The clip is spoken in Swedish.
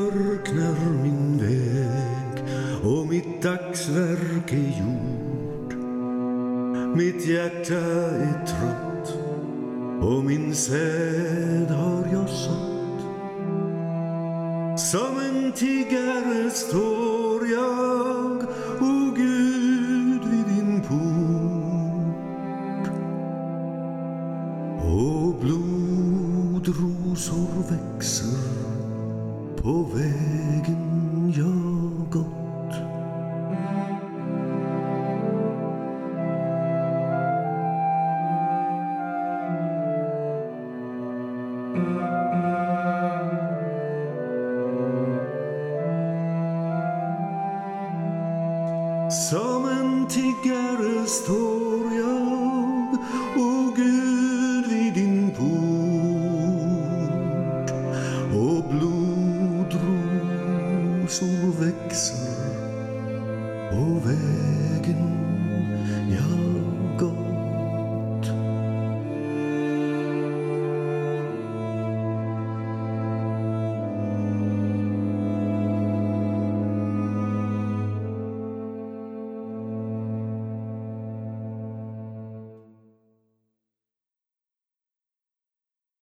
mörknar min väg och mitt dagsverk är gjort. Mitt hjärta är trött och min säd har jag sått. Som en tiggare står jag, o Gud, vid din port. Och blodrosor växer på vägen jag gått. Som en tiggare står jag,